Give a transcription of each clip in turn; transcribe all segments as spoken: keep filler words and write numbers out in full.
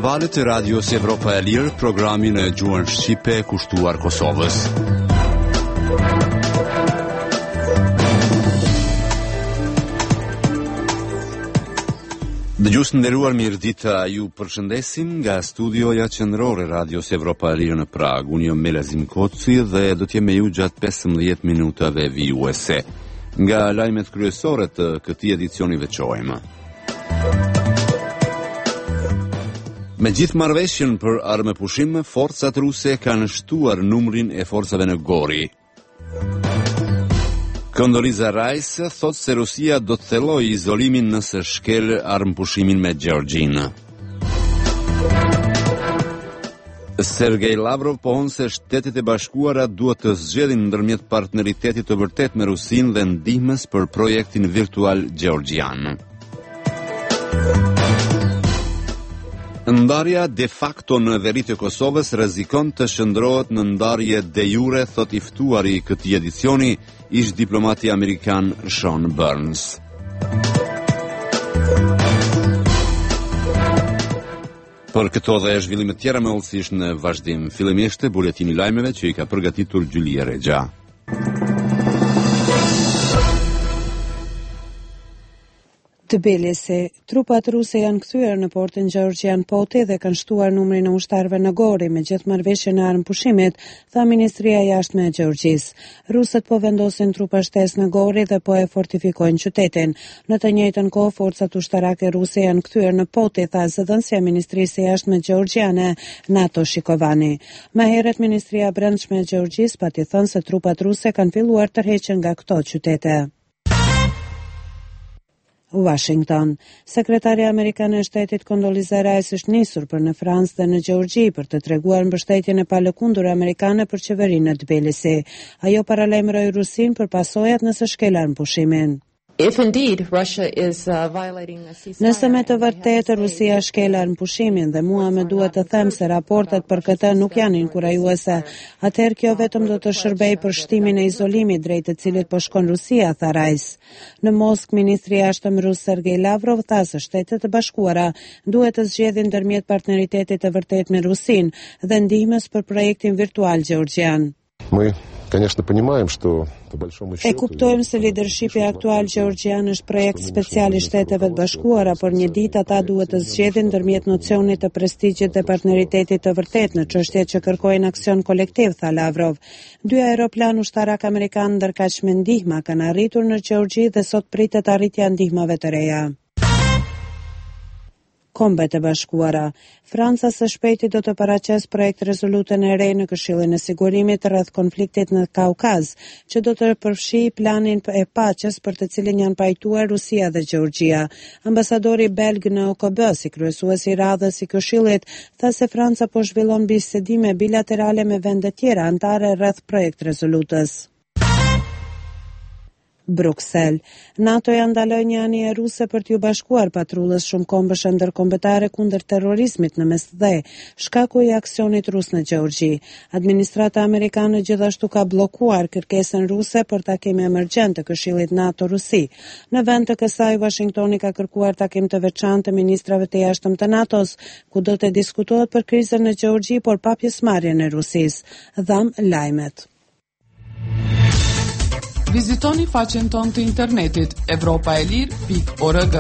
valët e Radios Evropa e Lirë, programin e gjuhën shqipe kushtuar Kosovës. Dëgjues nderuar, mirëdita, ju përshëndesim nga studioja qendrore Radios Evropa e Lirë në Prag. Unë jam Melazim Koci dhe do të jem me ju gjatë pesëmbëdhjetë minutave vijuese. Nga lajmet kryesore të këtij edicioni veçojmë. Me gjithë marrëveshjen për armëpushim, forcat ruse kanë shtuar numrin e forcave në Gori. Condoleezza Rice thot se Rusia do të thellojë izolimin nëse shkel armëpushimin me Gjeorgjinë. Sergej Lavrov pohon se Shtetet e Bashkuara duhet të zgjedhin ndërmjet partneritetit të vërtet me Rusinë dhe ndihmës për projektin virtual gjeorgjian. Ndarja de facto në veri të Kosovës rrezikon të shndrohet në ndarje de jure, thot i ftuari i këtij edicioni, ish diplomati amerikan Sean Burns. Për këto dhe zhvillimet tjera me ullësisht në vazhdim, fillimisht buletini lajmeve që i ka përgatitur Gjylia Rexha. Tbilisi. Trupat ruse janë kthyer në portin Gjeorgjian Poti dhe kanë shtuar numrin e ushtarëve në Gori me gjithë marrëveshjen e armëpushimit, tha Ministria e Jashtme e Gjeorgjisë. Rusët po vendosin trupa shtesë në Gori dhe po e fortifikojnë qytetin. Në të njëjtën kohë, forcat ushtarake ruse janë kthyer në Poti, tha zëdhënësia e Ministrisë së Jashtme gjeorgjiane Nato Shikovani. Më herët Ministria e Brendshme e Gjeorgjisë pati thënë se trupat ruse kanë filluar tërheqjen nga këto qytete. Washington. Sekretarja amerikane e shtetit Condoleezza Rice është nisur për në Francë dhe në Gjeorgji për të treguar mbështetjen e palëkundur amerikane për qeverinë në Tbilisi. Ajo paralajmëroi Rusinë për pasojat nëse shkel armëpushimin. If indeed Russia is uh, violating the ceasefire. Nëse me të vërtetë Rusia shkel armëpushimin dhe mua më duhet të them se raportet për këtë nuk janë inkurajuese, atëherë kjo vetëm do të shërbejë për shtimin e izolimit drejt të cilit po shkon Rusia, tha Rice. Në Moskë, ministri i jashtëm rus Sergej Lavrov tha se Shtetet e Bashkuara duhet të zgjedhin ndërmjet partneritetit të vërtetë me Rusinë dhe ndihmës për projektin virtual gjeorgjian. Мы, конечно, понимаем, что по большому счету. E kuptojmë se lidershipi aktual gjeorgjian është projekt special i Shteteve të Bashkuara, por një ditë ata duhet të zgjedhin ndërmjet nocionit të prestigjit dhe partneritetit të vërtet në çështjet që kërkojnë aksion kolektiv, tha Lavrov. Dy aeroplan ushtarak amerikan ndërkaq me ndihma kanë arritur në Gjeorgji dhe sot pritet arritja e ndihmave të reja. Kombet e Bashkuara. Franca së shpejti do të paraqes projekt rezolutën e re në Këshillin e Sigurimit rreth konfliktit në Kaukaz, që do të përfshijë planin e paqes për të cilin janë pajtuar Rusia dhe Gjeorgjia. Ambasadori belg në O K B, si kryesuesi i radhës i Këshillit, tha se Franca po zhvillon bisedime bilaterale me vende tjera anëtare rreth projekt rezolutës. Bruksel. NATO ja ndaloi një anije ruse për t'ju bashkuar patrullës shumë kombëshe ndërkombëtare kundër terrorizmit në Mesdhe, shkaku i aksionit rus në Gjeorgji. Administrata amerikane gjithashtu ka bllokuar kërkesën ruse për takim emergjent të Këshillit NATO-Rusi. Në vend të kësaj, Washingtoni ka kërkuar takim të veçantë të ministrave të jashtëm të NATO-s, ku do të diskutohet për krizën në Gjeorgji, por pa pjesëmarrjen e Rusisë. Dham lajmet. Vizitoni faqen tonë të internetit evropa e lirë pikë org.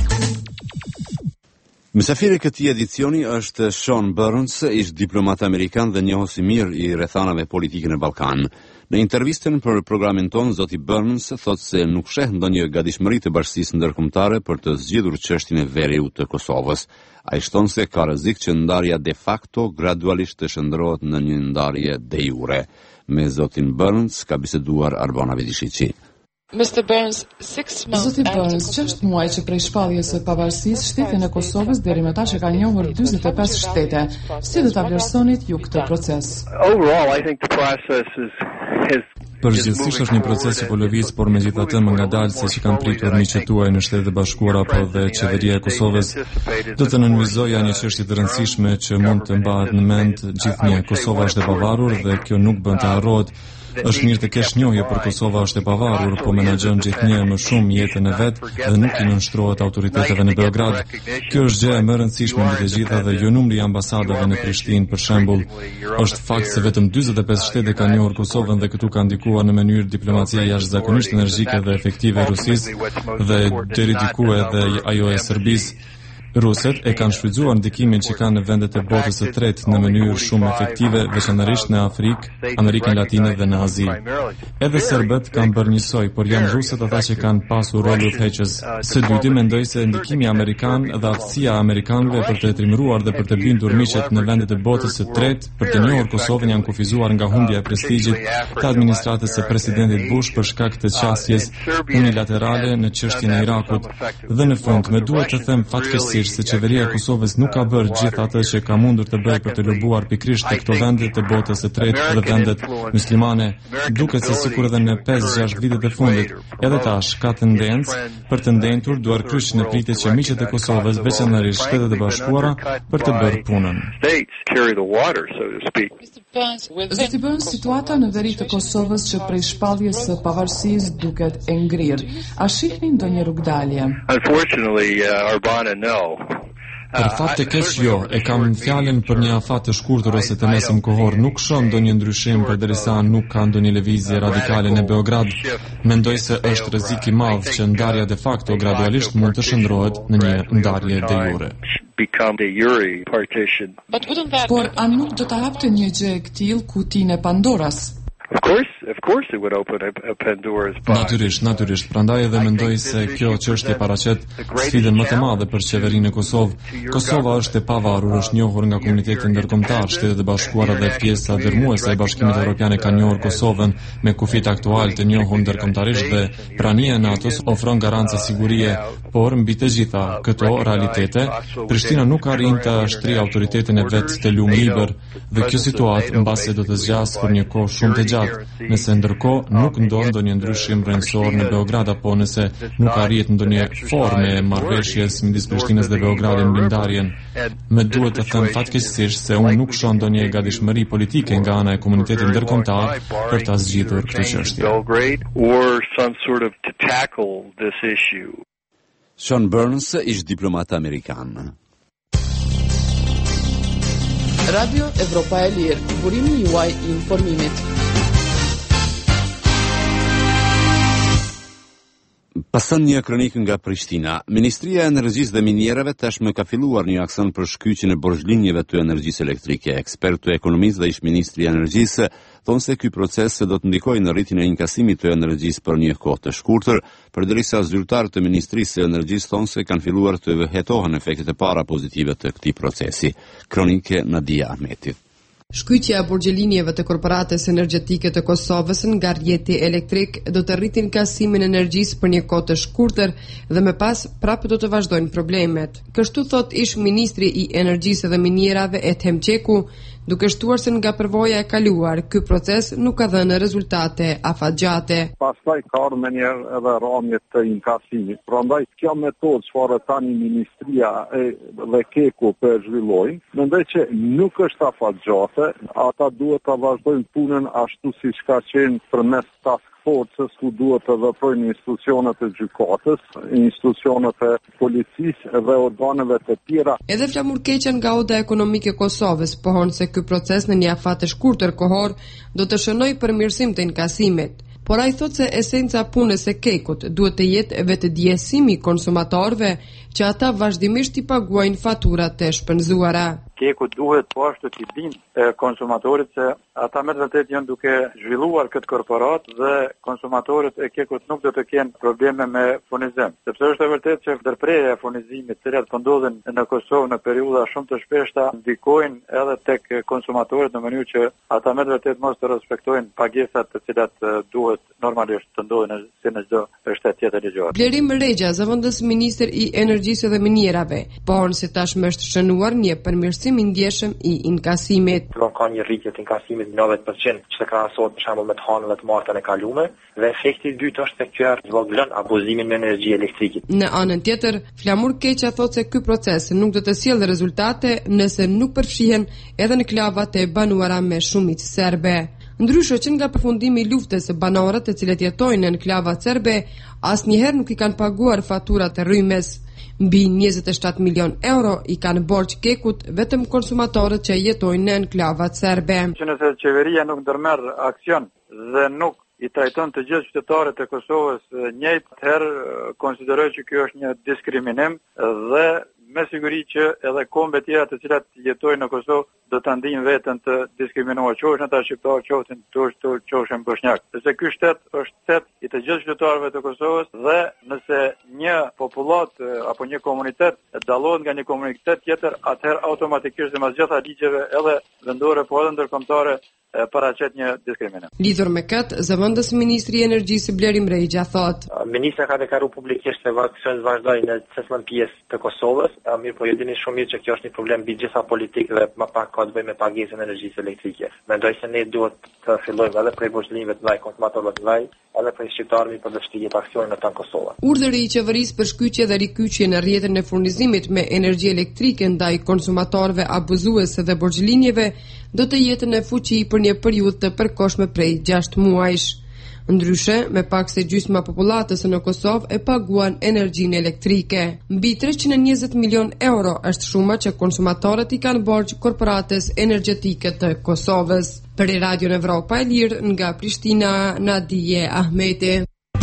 Mysafiri i këtij edicioni është Sean Burns, ish diplomat amerikan dhe njohës i mirë i rrethanave politike në Ballkan. Në intervistën për programin ton, zoti Burns thotë se nuk sheh ndonjë gatishmëri të bashkisë ndërkombëtare për të zgjidhur çështjen e veriut të Kosovës. Ai shton se ka rrezik që ndarja de facto gradualisht të shndrohet në një ndarje de jure. Me zotin Burns ka biseduar Arbona Vidishiqi. mister Burns, Zoti Burns, gjashtë muaj që prej shpalljes së pavarësisë, shtetin e Kosovës deri më tash e ka njohur dyzet e pesë shtete. Si do ta vlerësonit ju këtë proces? Overall, I think the process is has Përgjithsisht është një proces që po lëviz, por megjithatë më ngadalë se që kanë pritur miqtë tuaj në Shtetet e Bashkuara apo dhe qeveria e Kosovës do të nënvizoja një çështje të rëndësishme që mund të mbahet në mend gjithnjë. Kosova është e pavarur dhe kjo nuk bën të harrohet Është mirë të kesh njohje për Kosova është e pavarur, po menaxhon gjithnjë më shumë jetën e vet dhe nuk i nënshtrohet autoriteteve në Beograd. Kjo është gjë e më e rëndësishme mbi të gjitha dhe jo numri i ambasadave në Prishtinë, për shembull. Është fakt se vetëm dyzet e pesë shtete kanë njohur Kosovën dhe këtu ka ndikuar në mënyrë diplomacia jashtëzakonisht energjike dhe efektive e Rusisë dhe deri diku edhe ajo e Serbisë. Ruset e kanë shfrytzuar ndikimin që kanë në vendet e botës së tretë në mënyrë shumë efektive, veçanërisht në Afrikë, Amerikën Latine dhe në Azi. Edhe serbët kanë bërë njësoj, por janë ruset ata që kanë pasur rol udhëheqës. Së dyti mendoj se ndikimi amerikan dhe aftësia e amerikanëve për të trimëruar dhe për të bindur miqet në vendet e botës së tretë për të njohur Kosovën janë kufizuar nga humbja e prestigjit të administratës së presidentit Bush për shkak të qasjes unilaterale në çështjen e Irakut. Dhe në fund, më duhet të them fatkeqësisht se qeveria e Kosovës nuk ka bërë gjithë atë që ka mundur të bëjë për të lobuar pikërisht te këto vende të botës së tretë dhe vendet muslimane. Duket se sikur edhe në pesë gjashtë vitet e fundit, edhe tash ka tendencë për të ndentur duar kryq në pritje që miqet e Kosovës, veçanërisht Shtetet e Bashkuara, për të bërë punën. Zoti Burns, situata në veri të Kosovës që prej shpalljes së pavarësisë duket e ngrirë. A shihni ndonjë rrugdalje? Unfortunately, uh, Urbana, no. Për fat të keq jo, e kam fjalën për një afat të shkurtër ose të mesëm kohor, nuk shoh ndonjë ndryshim përderisa nuk ka ndonjë lëvizje radikale në Beograd. Mendoj se është rrezik i madh që ndarja de facto gradualisht mund të shndrohet në një ndarje de jure. Por a nuk do ta hapte një gjë e tillë kutinë e Pandoras? Of course, of course it would open a, a Pandora's box. Natyrisht, natyrisht. Prandaj edhe mendoj se kjo çështje paraqet sfidën më të madhe për qeverinë e Kosovë. Kosova është e pavarur, është njohur nga komuniteti ndërkombëtar, Shtetet e Bashkuara dhe pjesa dërmuese e Bashkimit Evropian e kanë njohur Kosovën me kufit aktual të njohur ndërkombëtarisht dhe prania e NATO-s ofron garanca sigurie, por mbi të gjitha këto realitete, Prishtina nuk arrin të shtrijë autoritetin e vet të lumë libër dhe kjo situatë mbase do të zgjasë për një kohë shumë të gjatë. Nëse ndërkohë nuk ndodh ndonjë ndryshim rrënjësor në Beograd apo nëse nuk arrihet ndonjë formë e marrëveshjes midis Prishtinës dhe Beogradit mbi ndarjen, më duhet të them fatkeqësisht se unë nuk shoh ndonjë gatishmëri politike nga ana e komunitetit ndërkombëtar për ta zgjidhur këtë çështje. Sean Burns, ish diplomat amerikan. Radio Evropa e Lirë, burimi juaj i informimit. Pason një kronikë nga Prishtina. Ministria e Energjisë dhe Minierave tashmë ka filluar një aksion për shkyqjen e borxhlinjeve të energjisë elektrike. Ekspertë ekonomistë dhe ish-ministri i Energjisë thonë se ky proces do të ndikojë në rritjen e inkasimit të energjisë për një kohë të shkurtër, përderisa zyrtarët e Ministrisë së Energjisë thonë se kanë filluar të vëhetohen efektet e para pozitive të këtij procesi. Kronikë Nadia Ahmeti. Shkyqja e borxhelinjeve të korporatës energjetike të Kosovës nga rrjeti elektrik do të rritin kasimin e energjisë për një kohë të shkurtër dhe më pas prapë do të vazhdojnë problemet. Kështu thot ish ministri i Energjisë dhe Minierave Ethem Çeku, duke shtuar se nga përvoja e kaluar, ky proces nuk ka dhënë rezultate afatgjate. Pastaj ka ardhur më një edhe rrëmje të inkasimit. Prandaj kjo metodë çfarë tani ministria e dhe Keku po e zhvillojnë, mendoj që nuk është afatgjate. Ata duhet të vazhdojnë punën ashtu siç ka qenë përmes task forces ku duhet të veprojnë institucionet e gjykatës, institucionet e policisë dhe organeve të tjera. Edhe Flamur Keqen nga Oda Ekonomike e Kosovës pohon se ky proces në një afat të shkurtër kohor do të shënojë përmirësim të inkasimit. Por ai thotë se esenca punës së Kekut duhet të jetë vetëdijësimi i konsumatorëve që ata vazhdimisht i paguajnë faturat e shpenzuara. Keku duhet po ashtu t'i dinë konsumatorit se ata me të vërtet janë duke zhvilluar këtë korporat dhe konsumatorët e Kekut nuk do të kenë probleme me furnizim. Sepse është e vërtet që ndërprerja e furnizimit, të cilat po ndodhen në Kosovë në periudha shumë të shpeshta, ndikojnë edhe tek konsumatorët në mënyrë që ata me të vërtet mos të respektojnë pagesat të cilat duhet normalisht të ndodhin si në çdo shtet tjetër ligjor. Blerim Rexha, zëvendës ministër i Energjisë dhe Minierave, pohon se tashmë është shënuar një përmirësim i ndjeshëm i inkasimit. Ka një rritje të inkasimit në nëntëdhjetë përqind që krahasohet për shembull me të hënën dhe të martën e kaluara dhe efekti i dytë është se kjo zvogëlon abuzimin me energji elektrike. Në anën tjetër, Flamur Keqa thotë se ky proces nuk do të sjellë rezultate nëse nuk përfshihen edhe në klavat e banuara me shumicë serbe. Ndryshe që nga përfundimi i luftës, banorët e cilët jetojnë në enklavat serbe asnjëherë nuk i kanë paguar faturat e rrymes. Mbi njëzet e shtatë milion euro i kanë borxh Kekut vetëm konsumatorët që jetojnë në enklavat serbe. Që nëse qeveria nuk ndërmerr aksion dhe nuk i trajton të gjithë qytetarët e Kosovës njëjtë, atëherë konsideroj që kjo është një diskriminim dhe me siguri që edhe kombe tjera të cilat jetojnë në Kosovë do të ndiejnë veten të diskriminuar, qofshin ata shqiptar, qofshin turq, qofshin bosnjak. Sepse ky shtet është shtet i të gjithë qytetarëve të Kosovës dhe nëse një popullat apo një komunitet dallohet nga një komunitet tjetër, atëherë automatikisht sipas gjitha ligjeve edhe vendore po edhe ndërkombëtare paraqet një diskriminim. Lidhur me këtë, zëvendës ministri i energjisë Bleri Mrejgja thotë: Ministra ka deklaruar publikisht se vaksinat vazhdojnë në çështën pjesë të Kosovës, mirë po ju dini shumë mirë që kjo është një problem mbi gjitha politikë dhe më pak ka të bëjë me pagesën e energjisë elektrike. Mendoj se ne duhet të fillojmë edhe prej borxhlimeve të ndaj konsumatorëve të ndaj, edhe prej shqiptarëve për të shtrirë aksionin në tan Kosovë. Urdhëri i qeverisë për shkyqje dhe rikyqje në rrjetin e furnizimit me energji elektrike ndaj konsumatorëve abuzuese dhe borxhlinjeve do të jetë në fuqi për një periudhë të përkohshme prej gjashtë muajsh. Ndryshe, me pak se gjysma popullatës në Kosovë e paguan energjinë elektrike. Mbi treqind e njëzet milion euro është shuma që konsumatorët i kanë borxh korporatës energjetike të Kosovës. Për Radio Evropa e Lirë nga Prishtina, Nadije Ahmeti.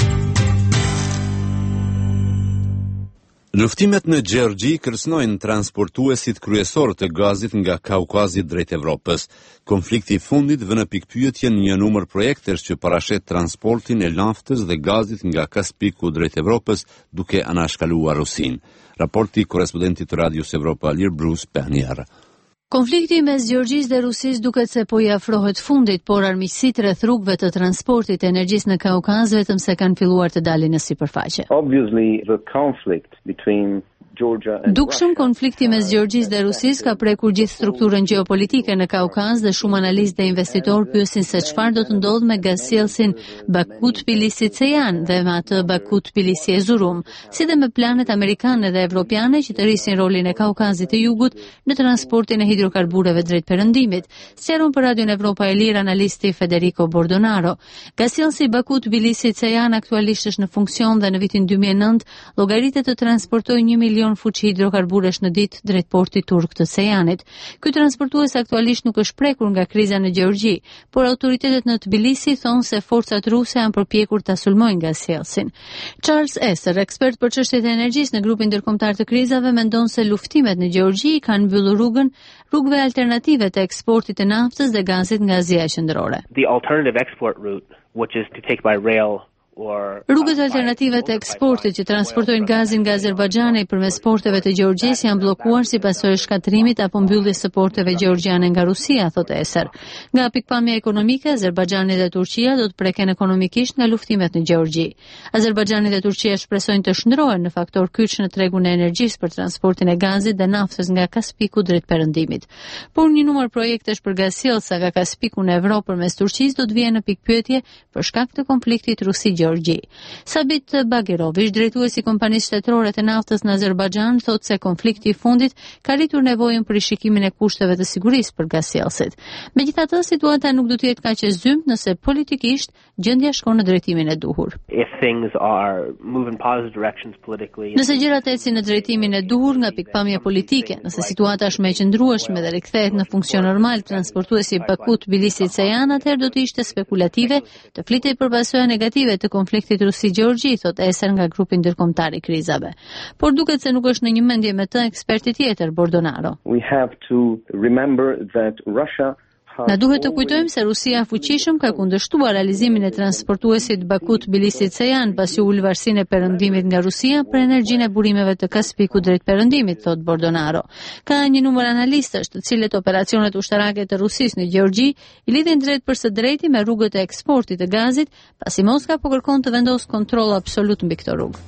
Luftimet në Gjeorgji kërcënojnë transportuesit kryesor të gazit nga Kaukazi drejt Evropës. Konflikti i fundit vë në pikpyetje një numër projektesh që parashet transportin e naftës dhe gazit nga Kaspiku drejt Evropës duke anashkaluar Rusin. Raporti korrespondentit të Radios Evropa Lirë Bruce Pernier. Konflikti mes Gjeorgjisë dhe Rusisë duket se po i afrohet fundit, por armiqësitë rreth rrugëve të transportit të energjisë në Kaukaz vetëm se kanë filluar të dalin në sipërfaqe. Obviously, the conflict between Dukshëm konflikti mes Gjeorgjisë dhe Rusisë ka prekur gjithë strukturën gjeopolitike në Kaukaz dhe shumë analistë dhe investitorë pyesin se çfarë do të ndodhë me gazsjellsin Baku-Tbilisi-Ceyhan dhe me atë Baku-Tbilisi-Erzurum, si dhe me planet amerikane dhe evropiane që të rrisin rolin e Kaukazit të Jugut në transportin e hidrokarbureve drejt perëndimit, sqaron për Radion Evropa e Lirë analisti Federico Bordonaro. Gazsjellsi Baku-Tbilisi-Ceyhan aktualisht është në funksion dhe në vitin dy mijë e nëntë llogaritet të transportojë një milion fuqi hidrokarburesh në ditë drejt portit turk të Ceyhanit. Ky transportues aktualisht nuk është prekur nga kriza në Gjeorgji, por autoritetet në Tbilisi thonë se forcat ruse janë përpjekur ta sulmojnë gazsjellsin. Charles Esser, ekspert për çështjet e energjisë në grupin ndërkombëtar të krizave, mendon se luftimet në Gjeorgji kanë mbyllur rrugën rrugëve alternative të eksportit të naftës dhe gazit nga Azia Qendrore. The alternative export route, which is to take by rail. Rrugët alternative të eksportit që transportojnë gazin nga Azerbajxhani përmes porteve të Gjeorgjisë janë bllokuar si pasojë e shkatrimit apo mbylljes së porteve gjeorgjiane nga Rusia, thotë Eser. Nga pikpamja ekonomike, Azerbajxhani dhe Turqia do të preken ekonomikisht nga luftimet në Gjeorgji. Azerbajxhani dhe Turqia shpresojnë të shndrohen në faktor kyç në tregun e energjisë për transportin e gazit dhe naftës nga Kaspiku drejt perëndimit. Por një numër projektesh për gazsjellsa nga Kaspiku në Evropë përmes Turqisë do të vijnë në pikpyetje për shkak të konfliktit Rusi Gjeorgji. Sabit Bagirović, drejtuesi i kompanisë shtetërore të naftës në Azerbajxhan, thotë se konflikti i fundit ka rritur nevojën për rishikimin e kushteve të sigurisë për gazsjellsit. Megjithatë, situata nuk do të jetë kaq e zymt nëse politikisht gjendja shkon në drejtimin e duhur. If things are moving positive directions politically. Nëse gjërat ecin në drejtimin e duhur nga pikpamja politike, nëse situata është më e qëndrueshme dhe rikthehet në funksion normal transportuesi Baku-Tbilisi-Ceyhan, atëherë do të ishte spekulative të flitej për pasoja negative të konfliktit Rusi-Gjeorgji, thot Eser nga grupi ndërkombëtar i krizave. Por duket se nuk është në një mendje me të eksperti tjetër, Bordonaro. We have to remember that Russia Na duhet të kujtojmë se Rusia fuqishëm ka kundërshtuar realizimin e transportuesit Baku-Tbilisi-Ceyhan pasi ul varësinë e perëndimit nga Rusia për energjinë e burimeve të Kaspikut drejt perëndimit, thot Bordonaro. Ka një numër analistësh të cilët operacionet ushtarake të Rusisë në Gjeorgji i lidhin drejt për së drejti me rrugët e eksportit të gazit, pasi Moska po kërkon të vendosë kontroll absolut mbi këtë rrugë.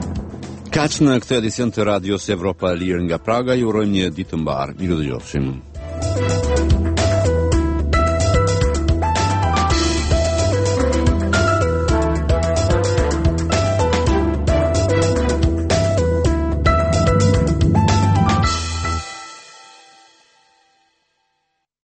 Kaq në këtë edicion të Radios Evropa e Lirë nga Praga, ju urojmë një ditë të mbarë. Miru dëgjofshim.